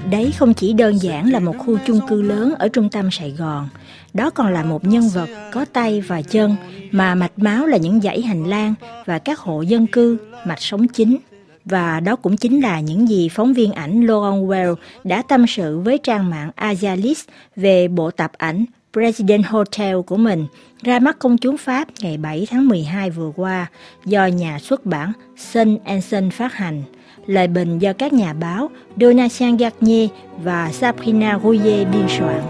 Đấy không chỉ đơn giản là một khu chung cư lớn ở trung tâm Sài Gòn, đó còn là một nhân vật có tay và chân, mà mạch máu là những dãy hành lang và các hộ dân cư, mạch sống chính. Và đó cũng chính là những gì phóng viên ảnh Laurent Well đã tâm sự với trang mạng Asialist về bộ tập ảnh President Hotel của mình, ra mắt công chúng Pháp ngày 7 tháng 12 vừa qua do nhà xuất bản Sun Son phát hành. Lời bình do các nhà báo Donatien Garnier và Sabrina Rouillet biên soạn.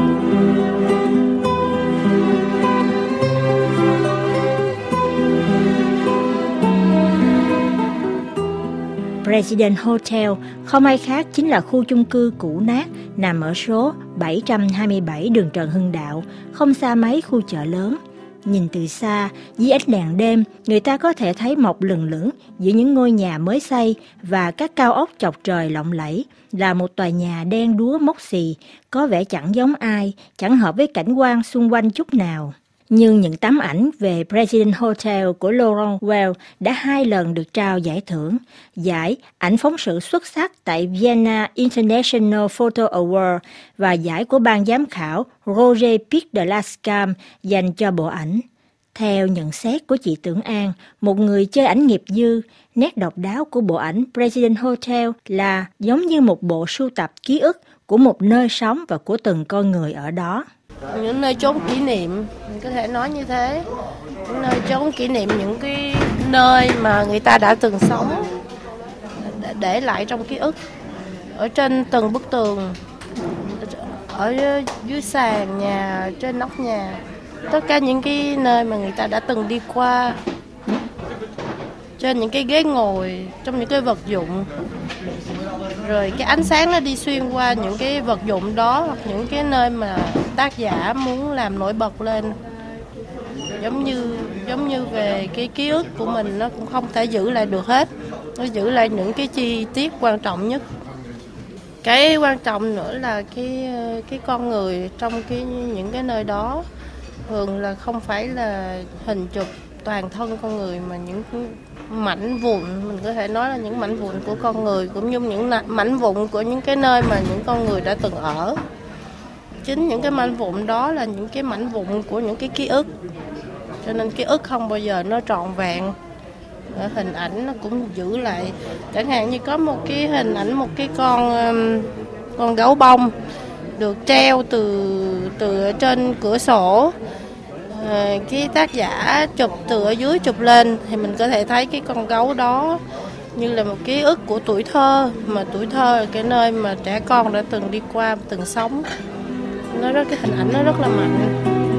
President Hotel không ai khác chính là khu chung cư cũ nát nằm ở số 727 đường Trần Hưng Đạo, không xa mấy khu chợ lớn. Nhìn từ xa, dưới ánh đèn đêm, người ta có thể thấy mọc lừng lững giữa những ngôi nhà mới xây và các cao ốc chọc trời lộng lẫy là một tòa nhà đen đúa mốc xì, có vẻ chẳng giống ai, chẳng hợp với cảnh quan xung quanh chút nào. Nhưng những tấm ảnh về President Hotel của Laurent Well đã 2 lần được trao giải thưởng, giải ảnh phóng sự xuất sắc tại Vienna International Photo Award và giải của ban giám khảo Roger Pic de Lascam dành cho bộ ảnh. Theo nhận xét của chị Tưởng An, một người chơi ảnh nghiệp dư, nét độc đáo của bộ ảnh President Hotel là giống như một bộ sưu tập ký ức của một nơi sống và của từng con người ở đó. Những nơi chốn kỷ niệm, mình có thể nói như thế. Những nơi chốn kỷ niệm, những cái nơi mà người ta đã từng sống, để lại trong ký ức. Ở trên từng bức tường, ở dưới sàn nhà, trên nóc nhà. Tất cả những cái nơi mà người ta đã từng đi qua. Trên những cái ghế ngồi, trong những cái vật dụng. Rồi cái ánh sáng nó đi xuyên qua những cái vật dụng đó, hoặc những cái nơi mà tác giả muốn làm nổi bật lên. Giống như về cái ký ức của mình, nó cũng không thể giữ lại được hết. Nó giữ lại những cái chi tiết quan trọng nhất. Cái quan trọng nữa là cái con người trong những cái nơi đó thường là không phải là hình chụp toàn thân con người, mà những mảnh vụn, mình có thể nói là những mảnh vụn của con người, cũng như những mảnh vụn của những cái nơi mà những con người đã từng ở. Chính những cái mảnh vụn đó là những cái mảnh vụn của những cái ký ức, cho nên ký ức không bao giờ nó trọn vẹn. Hình ảnh nó cũng giữ lại, chẳng hạn như có một cái hình ảnh một cái con gấu bông được treo từ trên cửa sổ. Cái tác giả chụp từ ở dưới chụp lên thì mình có thể thấy cái con gấu đó như là một ký ức của tuổi thơ, mà tuổi thơ là cái nơi mà trẻ con đã từng đi qua, từng sống. Cái hình ảnh nó rất là mạnh.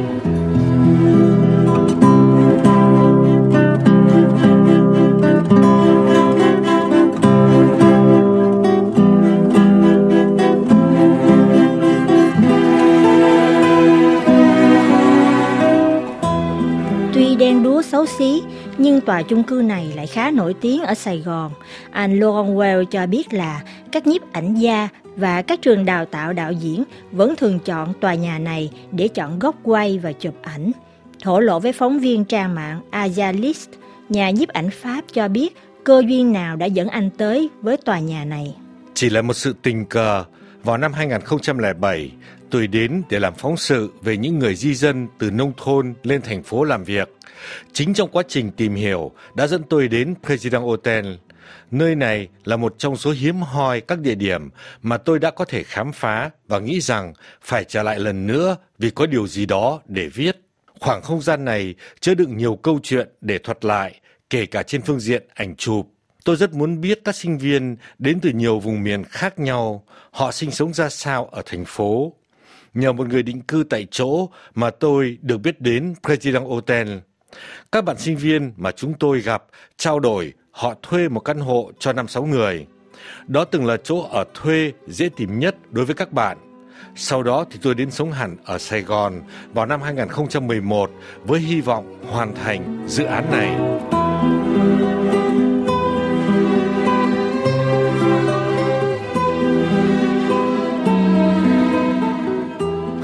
Đen đúa xấu xí, nhưng tòa chung cư này lại khá nổi tiếng ở Sài Gòn. Anh Laurent Well cho biết là các nhiếp ảnh gia và các trường đào tạo đạo diễn vẫn thường chọn tòa nhà này để chọn góc quay và chụp ảnh. Thổ lộ với phóng viên trang mạng Asialist, nhà nhiếp ảnh Pháp cho biết cơ duyên nào đã dẫn anh tới với tòa nhà này. Chỉ là một sự tình cờ, vào năm 2007, tôi đến để làm phóng sự về những người di dân từ nông thôn lên thành phố làm việc. Chính trong quá trình tìm hiểu đã dẫn tôi đến President Hotel. Nơi này là một trong số hiếm hoi các địa điểm mà tôi đã có thể khám phá và nghĩ rằng phải trở lại lần nữa vì có điều gì đó để viết. Khoảng không gian này chứa đựng nhiều câu chuyện để thuật lại, kể cả trên phương diện ảnh chụp. Tôi rất muốn biết các sinh viên đến từ nhiều vùng miền khác nhau, họ sinh sống ra sao ở thành phố. Nhờ một người định cư tại chỗ mà tôi được biết đến President Hotel. Các bạn sinh viên mà chúng tôi gặp trao đổi, họ thuê một căn hộ cho 5-6 người. Đó từng là chỗ ở thuê dễ tìm nhất đối với các bạn. Sau đó thì tôi đến sống hẳn ở Sài Gòn vào năm 2011 với hy vọng hoàn thành dự án này.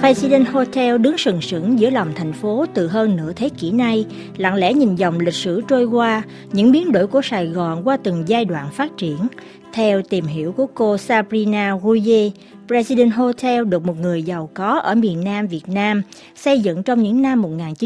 President Hotel đứng sừng sững giữa lòng thành phố từ hơn nửa thế kỷ nay, lặng lẽ nhìn dòng lịch sử trôi qua, những biến đổi của Sài Gòn qua từng giai đoạn phát triển. Theo tìm hiểu của cô Sabrina Rouillet, President Hotel được một người giàu có ở miền Nam Việt Nam xây dựng trong những năm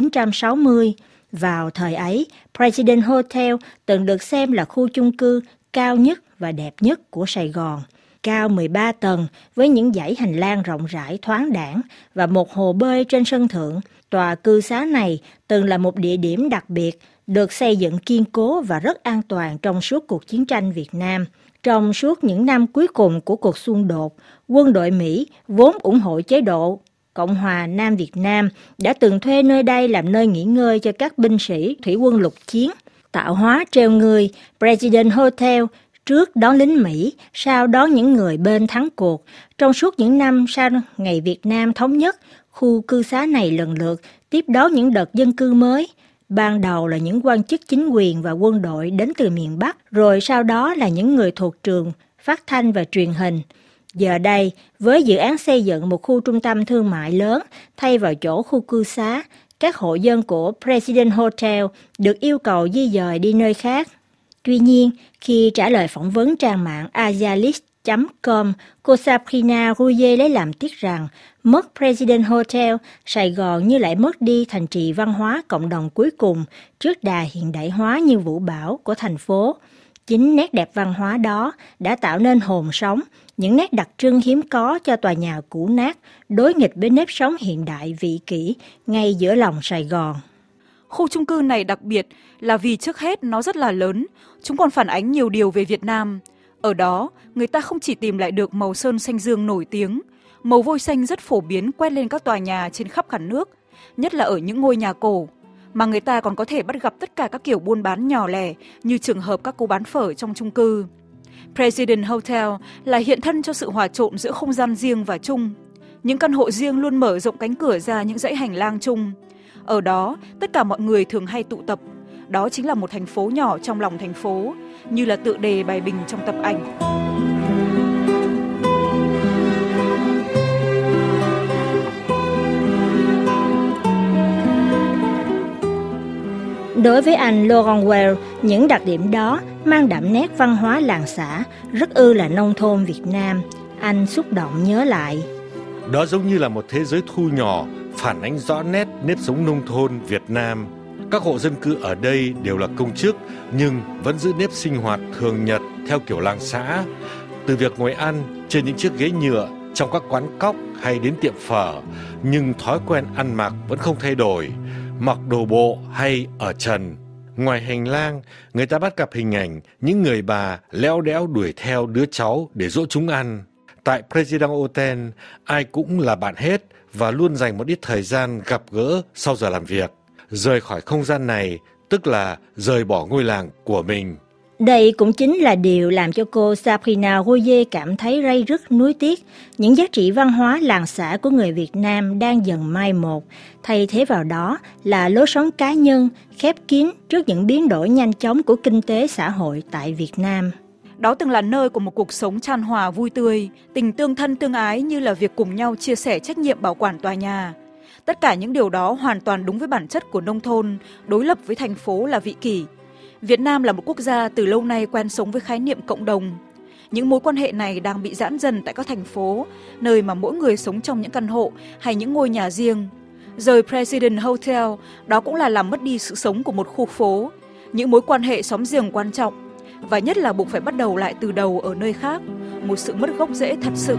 1960. Vào thời ấy, President Hotel từng được xem là khu chung cư cao nhất và đẹp nhất của Sài Gòn. Cao 13 tầng với những dãy hành lang rộng rãi thoáng đãng và một hồ bơi trên sân thượng, tòa cư xá này từng là một địa điểm đặc biệt, được xây dựng kiên cố và rất an toàn trong suốt cuộc chiến tranh Việt Nam. Trong suốt những năm cuối cùng của cuộc xung đột, quân đội Mỹ vốn ủng hộ chế độ Cộng hòa Nam Việt Nam đã từng thuê nơi đây làm nơi nghỉ ngơi cho các binh sĩ thủy quân lục chiến. Tạo hóa treo người, President Hotel trước đón lính Mỹ, sau đón những người bên thắng cuộc. Trong suốt những năm sau ngày Việt Nam thống nhất, khu cư xá này lần lượt tiếp đón những đợt dân cư mới. Ban đầu là những quan chức chính quyền và quân đội đến từ miền Bắc, rồi sau đó là những người thuộc trường phát thanh và truyền hình. Giờ đây, với dự án xây dựng một khu trung tâm thương mại lớn thay vào chỗ khu cư xá, các hộ dân của President Hotel được yêu cầu di dời đi nơi khác. Tuy nhiên, khi trả lời phỏng vấn trang mạng asialist.com, cô Sabrina Rouillet lấy làm tiếc rằng mất President Hotel, Sài Gòn như lại mất đi thành trì văn hóa cộng đồng cuối cùng trước đà hiện đại hóa như vũ bão của thành phố. Chính nét đẹp văn hóa đó đã tạo nên hồn sống, những nét đặc trưng hiếm có cho tòa nhà cũ nát, đối nghịch với nếp sống hiện đại vị kỷ ngay giữa lòng Sài Gòn. Khu chung cư này đặc biệt là vì trước hết nó rất là lớn, chúng còn phản ánh nhiều điều về Việt Nam. Ở đó, người ta không chỉ tìm lại được màu sơn xanh dương nổi tiếng, màu vôi xanh rất phổ biến quét lên các tòa nhà trên khắp cả nước, nhất là ở những ngôi nhà cổ, mà người ta còn có thể bắt gặp tất cả các kiểu buôn bán nhỏ lẻ như trường hợp các cô bán phở trong chung cư. President Hotel là hiện thân cho sự hòa trộn giữa không gian riêng và chung. Những căn hộ riêng luôn mở rộng cánh cửa ra những dãy hành lang chung. Ở đó, tất cả mọi người thường hay tụ tập. Đó chính là một thành phố nhỏ trong lòng thành phố, như là tựa đề bài bình trong tập ảnh. Đối với anh Laurent Well, những đặc điểm đó mang đậm nét văn hóa làng xã, rất ư là nông thôn Việt Nam. Anh xúc động nhớ lại. Đó giống như là một thế giới thu nhỏ, phản ánh rõ nét nếp sống nông thôn Việt Nam. Các hộ dân cư ở đây đều là công chức, nhưng vẫn giữ nếp sinh hoạt thường nhật theo kiểu làng xã. Từ việc ngồi ăn trên những chiếc ghế nhựa trong các quán cóc hay đến tiệm phở, nhưng thói quen ăn mặc vẫn không thay đổi, mặc đồ bộ hay ở trần. Ngoài hành lang, người ta bắt gặp hình ảnh những người bà léo đẽo đuổi theo đứa cháu để dỗ chúng ăn. Tại President Hotel, ai cũng là bạn hết và luôn dành một ít thời gian gặp gỡ sau giờ làm việc. Rời khỏi không gian này, tức là rời bỏ ngôi làng của mình. Đây cũng chính là điều làm cho cô Sabrina Rouillet cảm thấy ray rứt nuối tiếc. Những giá trị văn hóa làng xã của người Việt Nam đang dần mai một, thay thế vào đó là lối sống cá nhân, khép kín trước những biến đổi nhanh chóng của kinh tế xã hội tại Việt Nam. Đó từng là nơi của một cuộc sống chan hòa vui tươi, tình tương thân tương ái như là việc cùng nhau chia sẻ trách nhiệm bảo quản tòa nhà. Tất cả những điều đó hoàn toàn đúng với bản chất của nông thôn, đối lập với thành phố là vị kỷ. Việt Nam là một quốc gia từ lâu nay quen sống với khái niệm cộng đồng. Những mối quan hệ này đang bị giãn dần tại các thành phố, nơi mà mỗi người sống trong những căn hộ hay những ngôi nhà riêng. Rời President Hotel, đó cũng là làm mất đi sự sống của một khu phố, những mối quan hệ xóm giềng quan trọng, và nhất là buộc phải bắt đầu lại từ đầu ở nơi khác, một sự mất gốc rễ thật sự.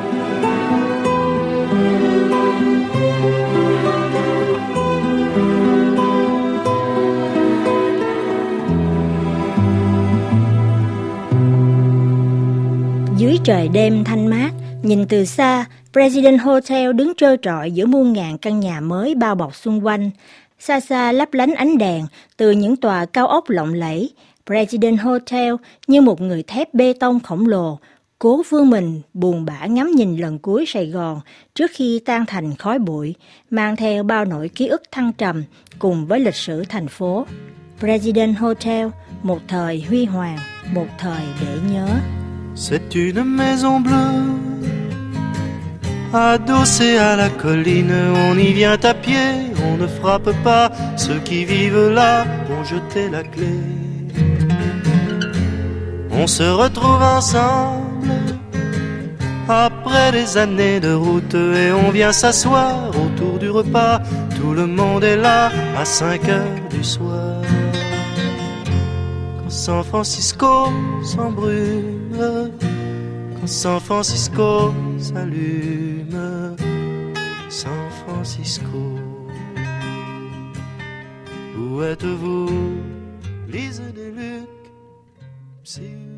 Dưới trời đêm thanh mát, nhìn từ xa, President Hotel đứng trơ trọi giữa muôn ngàn căn nhà mới bao bọc xung quanh. Xa xa lấp lánh ánh đèn từ những tòa cao ốc lộng lẫy. President Hotel như một người thép bê tông khổng lồ, cố vươn mình buồn bã ngắm nhìn lần cuối Sài Gòn trước khi tan thành khói bụi, mang theo bao nỗi ký ức thăng trầm cùng với lịch sử thành phố. President Hotel, một thời huy hoàng, một thời để nhớ. C'est une maison bleue Adossé à la colline, on y vient à pied, on ne frappe pas. Ceux qui vivent là ont jeté la clé. On se retrouve ensemble après des années de route et on vient s'asseoir autour du repas. Tout le monde est là à 5 heures du soir. Quand San Francisco s'embrume, quand San Francisco s'allume, San Francisco, où êtes-vous, Lise des Lucs,